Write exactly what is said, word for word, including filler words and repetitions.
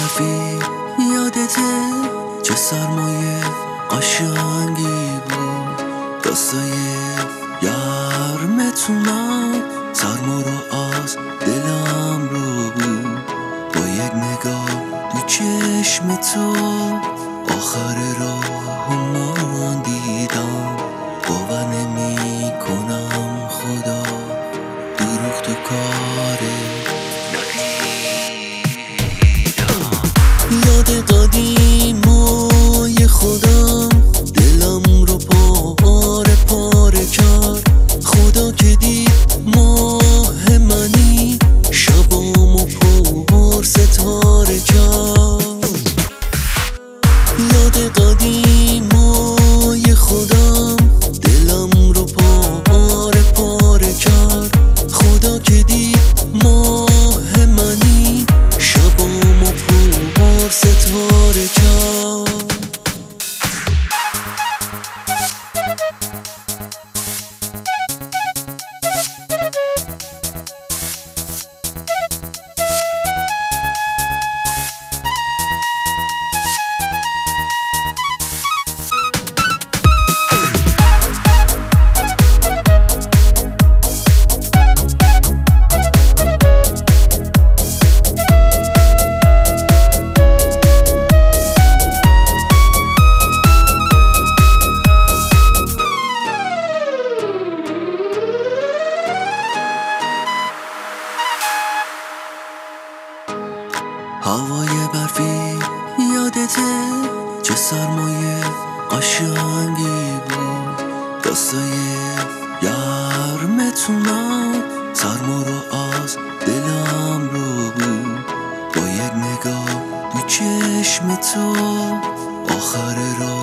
برفی یادته چه سرمایه قشنگی بود، دستای گرمتونم سرما رو از دلم رو بود. با یک نگاه تو چشم تو آخر راه من دیدم، باور نمی کنم خدا دروغ تو کاره یاد قدیمای خودم دلم رو پاره پاره کرد. خدا که دید ماه منی شبامو پر ستاره کرد. یاد قدیمای خودم دلم رو پاره پاره کرد. خدا که دید ماه منی شبامو پر ستاره کرد. هوای برفی یادته چه سرمایه قشنگی بود، دستای گرمتونم سرما رو از دلم رو بود. با یک نگاه تو چشم تو آخر راه